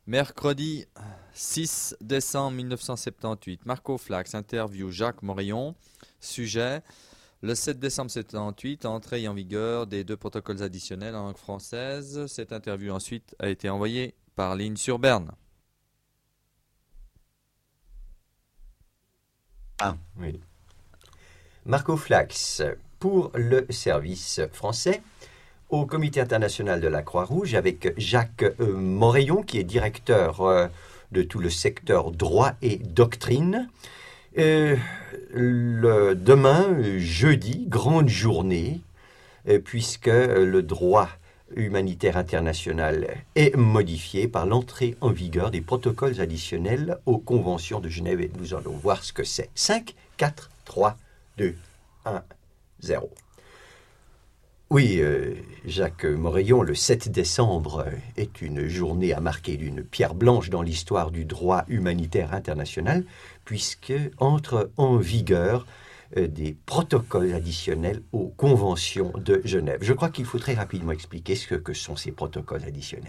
Mercredi 6 décembre 1978, Marco Flax interview Jacques Morillon. Sujet: le 7 décembre 1978, entrée en vigueur des 2 protocoles additionnels en langue française. Cette interview ensuite a été envoyée par ligne sur Berne. Oui. Marco Flax, pour le service français, au Comité international de la Croix-Rouge, avec Jacques Morillon, qui est directeur de tout le secteur droit et doctrine. Demain, jeudi, grande journée, puisque le droit humanitaire international est modifié par l'entrée en vigueur des protocoles additionnels aux conventions de Genève, et nous allons voir ce que c'est. 5, 4, 3, 2, 1, 0. Oui, Jacques Morillon, le 7 décembre est une journée à marquer d'une pierre blanche dans l'histoire du droit humanitaire international, puisque entrent en vigueur des protocoles additionnels aux conventions de Genève. Je crois qu'il faut très rapidement expliquer ce que sont ces protocoles additionnels.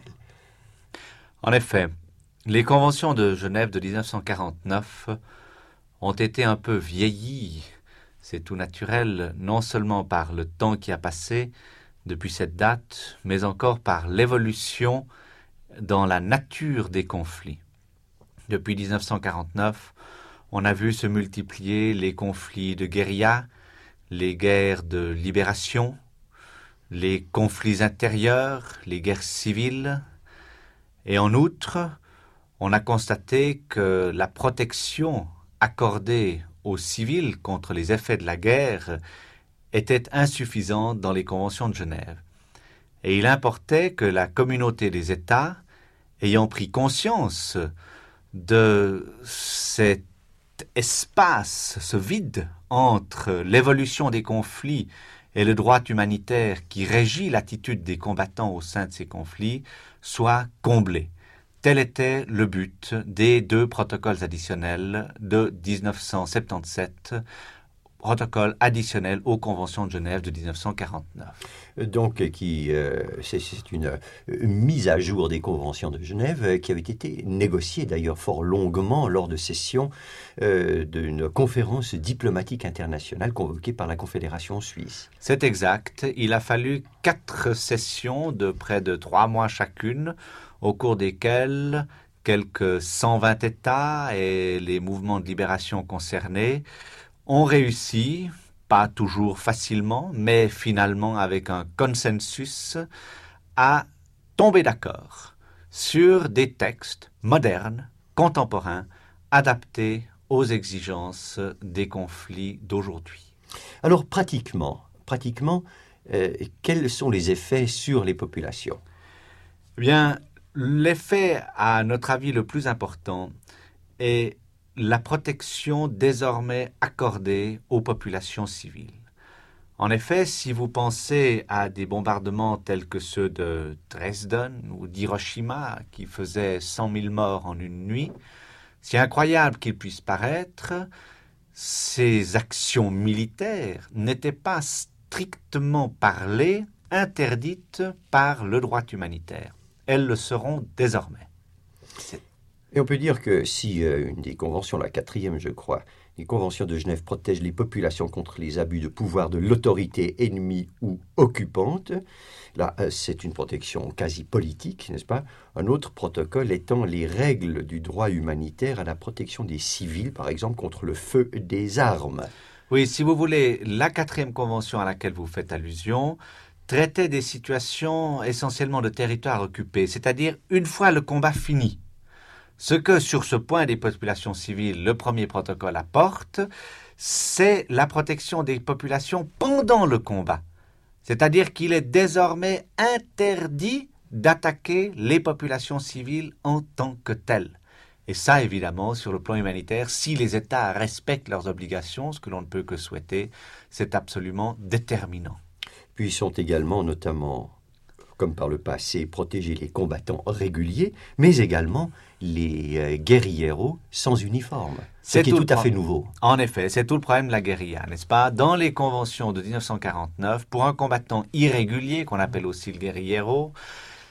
En effet, les conventions de Genève de 1949 ont été un peu vieillies. C'est tout naturel, non seulement par le temps qui a passé depuis cette date, mais encore par l'évolution dans la nature des conflits. Depuis 1949, on a vu se multiplier les conflits de guérilla, les guerres de libération, les conflits intérieurs, les guerres civiles. Et en outre, on a constaté que la protection accordée aux civils contre les effets de la guerre était insuffisante dans les conventions de Genève. Et il importait que la communauté des États, ayant pris conscience de cet espace, ce vide entre l'évolution des conflits et le droit humanitaire qui régit l'attitude des combattants au sein de ces conflits, soit comblé. Tel était le but des 2 protocoles additionnels de 1977, protocole additionnel aux conventions de Genève de 1949. Donc, c'est une mise à jour des conventions de Genève qui avait été négociée d'ailleurs fort longuement lors de sessions d'une conférence diplomatique internationale convoquée par la Confédération suisse. C'est exact. Il a fallu 4 sessions de près de 3 mois chacune, au cours desquelles quelques 120 États et les mouvements de libération concernés ont réussi, pas toujours facilement, mais finalement avec un consensus, à tomber d'accord sur des textes modernes, contemporains, adaptés aux exigences des conflits d'aujourd'hui. Alors pratiquement, quels sont les effets sur les populations? Eh bien, l'effet, à notre avis, le plus important est la protection désormais accordée aux populations civiles. En effet, si vous pensez à des bombardements tels que ceux de Dresden ou d'Hiroshima, qui faisaient 100 000 morts en une nuit, si incroyable qu'il puisse paraître, ces actions militaires n'étaient pas strictement parlées interdites par le droit humanitaire. Elles le seront désormais. Et on peut dire que si une des conventions, la 4e je crois, les conventions de Genève protègent les populations contre les abus de pouvoir de l'autorité ennemie ou occupante, là c'est une protection quasi politique, n'est-ce pas? Un autre protocole étend les règles du droit humanitaire à la protection des civils, par exemple contre le feu des armes. Oui, si vous voulez, la 4e convention à laquelle vous faites allusion traitait des situations essentiellement de territoires occupés, c'est-à-dire une fois le combat fini. Ce que, sur ce point des populations civiles, le premier protocole apporte, c'est la protection des populations pendant le combat. C'est-à-dire qu'il est désormais interdit d'attaquer les populations civiles en tant que telles. Et ça, évidemment, sur le plan humanitaire, si les États respectent leurs obligations, ce que l'on ne peut que souhaiter, c'est absolument déterminant. Puis ils sont également, notamment, comme par le passé, protéger les combattants réguliers, mais également les guérilleros sans uniforme, ce qui est tout à fait nouveau. En effet, c'est tout le problème de la guérilla, n'est-ce pas? Dans les conventions de 1949, pour un combattant irrégulier, qu'on appelle aussi le guérillero,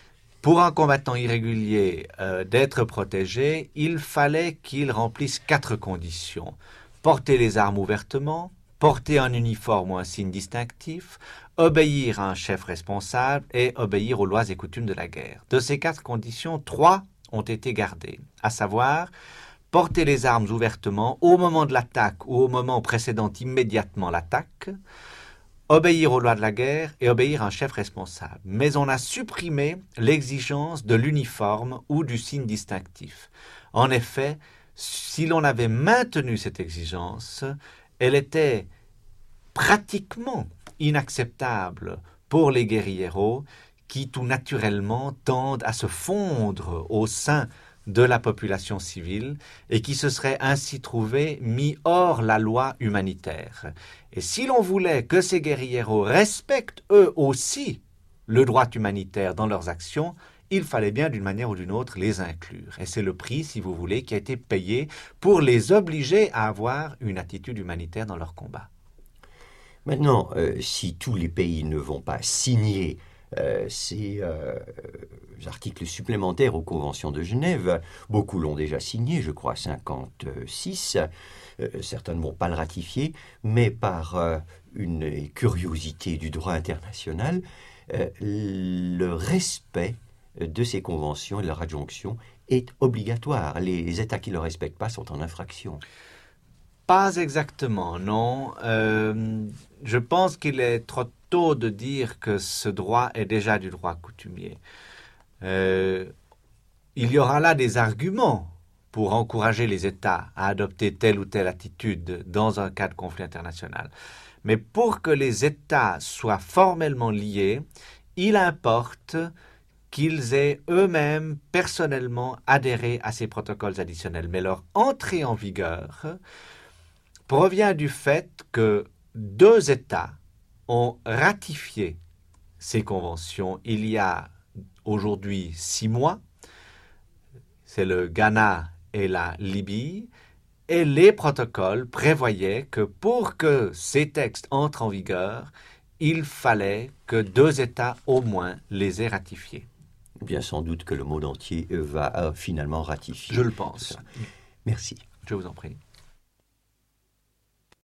pour un combattant irrégulier d'être protégé, il fallait qu'il remplisse 4 conditions. Porter les armes ouvertement, porter un uniforme ou un signe distinctif, obéir à un chef responsable et obéir aux lois et coutumes de la guerre. De ces 4 conditions, 3 ont été gardées, à savoir porter les armes ouvertement au moment de l'attaque ou au moment précédant immédiatement l'attaque, obéir aux lois de la guerre et obéir à un chef responsable. Mais on a supprimé l'exigence de l'uniforme ou du signe distinctif. En effet, si l'on avait maintenu cette exigence, elle était pratiquement inacceptable pour les guérilleros qui tout naturellement tendent à se fondre au sein de la population civile et qui se seraient ainsi trouvés mis hors la loi humanitaire. Et si l'on voulait que ces guérilleros respectent eux aussi le droit humanitaire dans leurs actions, il fallait bien d'une manière ou d'une autre les inclure. Et c'est le prix, si vous voulez, qui a été payé pour les obliger à avoir une attitude humanitaire dans leur combat. Maintenant, si tous les pays ne vont pas signer ces articles supplémentaires aux conventions de Genève, beaucoup l'ont déjà signé, je crois 56, certains ne vont pas le ratifier, mais par une curiosité du droit international, le respect de ces conventions et de leur adjonction est obligatoire. Les États qui ne le respectent pas sont en infraction. Pas exactement, non. Je pense qu'il est trop tôt de dire que ce droit est déjà du droit coutumier. Il y aura là des arguments pour encourager les États à adopter telle ou telle attitude dans un cas de conflit international. Mais pour que les États soient formellement liés, il importe qu'ils aient eux-mêmes personnellement adhéré à ces protocoles additionnels. Mais leur entrée en vigueur provient du fait que 2 États ont ratifié ces conventions il y a aujourd'hui 6 mois. C'est le Ghana et la Libye. Et les protocoles prévoyaient que pour que ces textes entrent en vigueur, il fallait que 2 États au moins les aient ratifiés. Bien sans doute que le monde entier va finalement ratifier. Je le pense. Merci. Je vous en prie.